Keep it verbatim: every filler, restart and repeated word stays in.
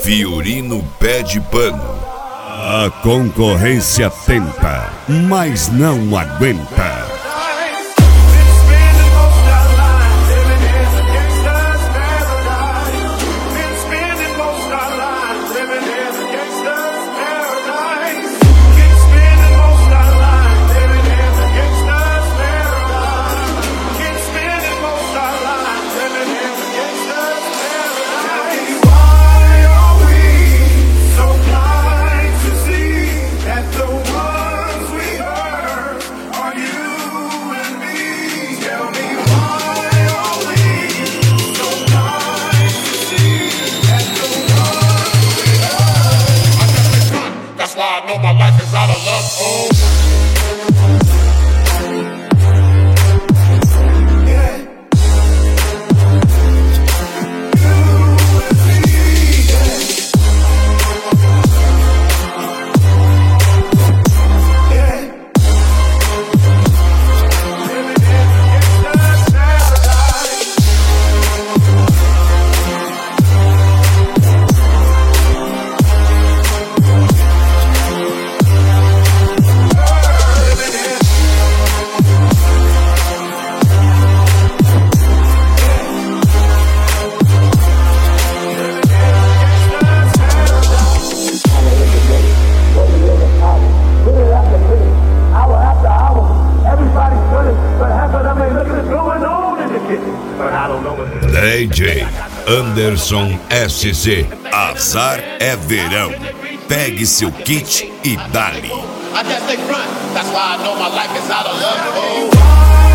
Fiorino Pé de Pano. A concorrência tenta, mas não aguenta. I know my life is out of love, oh. D J Anderson S C. Azar é verão. Pegue seu kit e dale. I guess they front. That's why I know my life is out of love, oh.